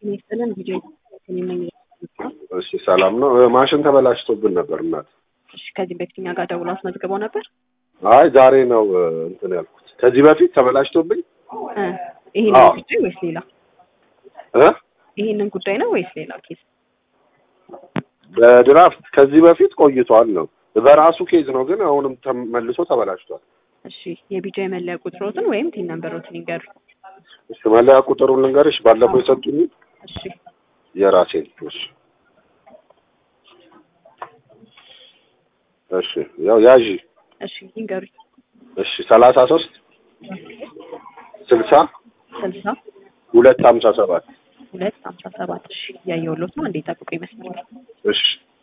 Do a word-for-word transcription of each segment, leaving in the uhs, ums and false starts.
ይስጥልን ቪዲዮ ከነኝ እሺ ሰላም ነው። ማሽን ተበላሽቶብን ነበር እናት። እሺ ከዚህ በፊት እኛ ጋር ደውሎ አስመዝግበው ነበር? አይ ዛሬ ነው እንትን ያልኩት። ከዚህ በፊት ተበላሽቶብኝ እ ይሄንን ጉዳይ ወይስ ሌላ? እ ይሄንን ጉዳይ ነው ወይስ ሌላ ኬዝ? በድራፍት ከዚህ በፊት ቆይቷል ነው። በራሱ ኬዝ ነው ግን አሁንም ተመልሶ ተበላሽቷል። እሺ የቢጃይ መለያ ቁጥሮትን ወይም ቲን ነምበሮትን ይንገሩ። እሺ መለያ ቁጥሩን ልንገርሽ ባለፈው የሰጡኝ። እሺ የራሴን እሺ እሺ ያው ያዢ እሺ ይንገሩ። እሺ ሰላሳ ሶስት ስልሳ ስልሳ ሁለት ሃምሳ ሰባት ሁለት ሃምሳ ሰባት እሺ ያየውሎት ነው እንዴ ጠብቆ ይመስላል። እሺ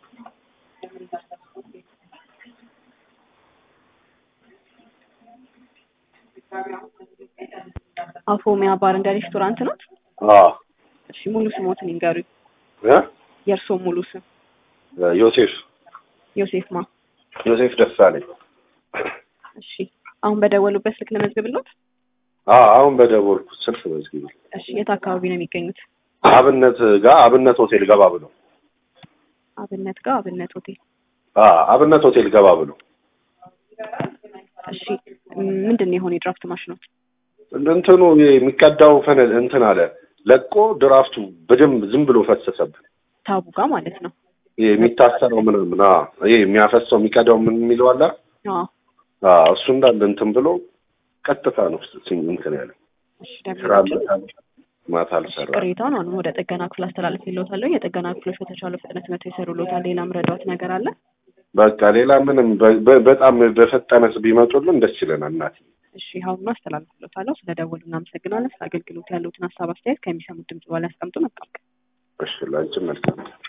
አፎሚያ ባር እንደ ሬስቶራንት ነው? አዎ እሺ ሙሉ ስሞትን ይንገሩ። እ የርሶ ሙሉ ስም? ዮሴፍ ዮሴፍ ማ ዮሴፍ ደሳለኝ። እሺ አሁን በደወሉበት ስልክ ለመዝግብልዎት? አዎ አሁን በደወልኩት ስልክ መዝግብ። እሺ የት አካባቢ ነው የሚገኙት? አብነት ጋር አብነት ሆቴል ገባ ብሎ። አብነት ጋር አብነት ሆቴል? አዎ አብነት ሆቴል ገባ ብሎ። እሺ ምንድነው የሆነ የድራፍት ማሽኑ? እንትኑ የሚቀዳው ፈነል እንትን አለ ለቆ ድራፍቱ በደንብ ዝም ብሎ ፈሰሰብን። ታቡ ጋር ማለት ነው? ይሄ የሚታሰረው ምንም ና ይሄ የሚያፈሰው የሚቀዳው ምን የሚለው አለ? አዎ አዎ እሱ እንዳለ እንትን ብሎ ቀጥታ ነው እንትን ያለ። እሺ ደግሞ ማታ አልሰራ ቅሬታውን አሁን ወደ ጥገና ክፍል አስተላልፍ ይለውታል። የጥገና ክፍሎች በተቻለ ፍጥነት መጥተው ይሰሩልዎታል። ሌላም ረዳት ነገር አለ? በቃ ሌላ ምንም በጣም በፈጠነስ ቢመጡልን ደስ ይለናል እናቴ። እሺ አሁን አስተላልፍልዎታለሁ። ስለደወሉ እናመሰግናለን። አገልግሎት ያለውትን ሀሳብ አስተያየት ከሚሰሙት ድምጽ በኋላ ያስቀምጡ። መልካም። እሺ ላንቺ መልካም